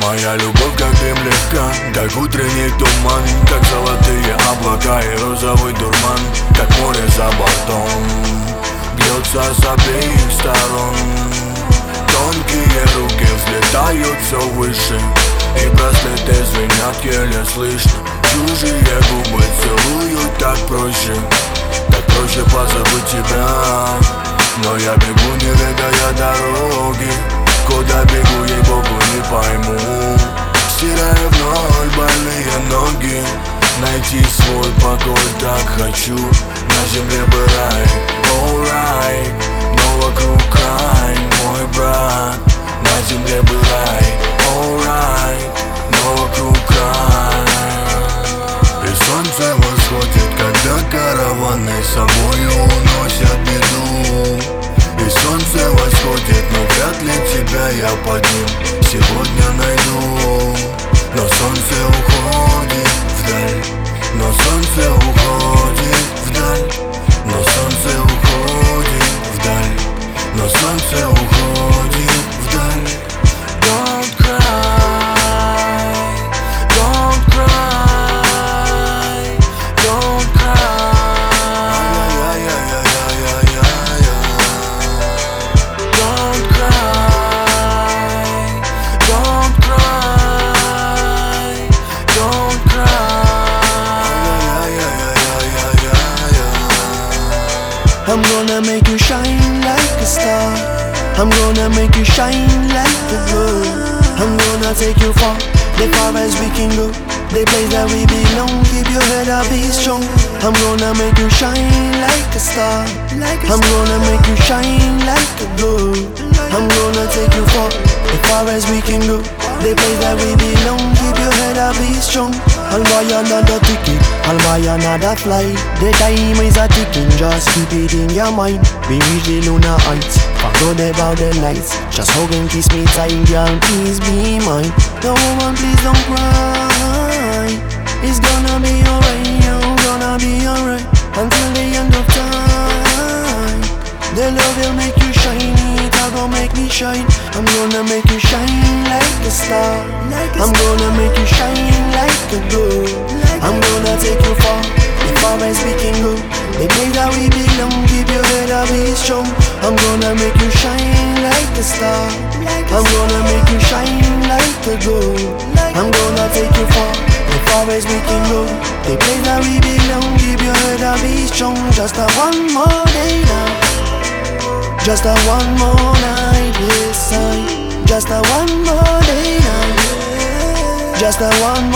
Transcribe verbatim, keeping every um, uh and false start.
Моя любовь как дым легка, как утренний туман, как золотые облака и розовый дурман, как море за бортом бьется с обеих сторон. Тонкие руки взлетают все выше, и браслеты звенят еле слышно. Чужие губы целуют так проще, так проще позабыть тебя. Но я бегу, не ведая дороги, куда бегу, ей-богу, не пойму. Стираю в ноль больные ноги, найти свой покой так хочу. На земле бы рай, alright, но вокруг край, мой брат. На земле бы рай, alright, но вокруг край. И солнце восходит, когда караваны с собой уносят беду. И солнце восходит, но вряд ли тебя я под ним сегодня найду. Но солнце уходит вдаль, но солнце уходит вдаль, но солнце уходит вдаль, но солнце уходит вдаль. Don't cry, don't cry, don't cry. Don't cry, don't cry, don't cry. I'm gonna make you shine like a star. I'm gonna make you shine like the gold. I'm gonna take you far, the far as we can go. The place that we belong, keep your head up, be strong. I'm gonna make you shine like a star. I'm gonna make you shine like the gold. I'm gonna take you far, the far as we can go. The place that we belong, keep your head up, be strong. I'll buy another ticket, I'll buy another flight. The time is a ticking, just keep it in your mind. We reach the lunar heights, forget about the nights. Just hug and kiss me tight, girl, please be mine. No woman, please don't cry. It's gonna be alright, you're gonna be alright until the end of time. The love will make you shine, it gonna make me shine. I'm gonna make you shine like a star. I'm gonna make you shine like a gold. I'm gonna take you far, as far as we can go. The place that we belong, keep your head up, be strong. I'm gonna make you shine like a star. I'm gonna make you shine like a gold. I'm gonna take you far, as far as we can go. The place that we belong, keep your head up, be strong. Just a one more day now, just a one more night, yes I. Just a one more day now, just a one more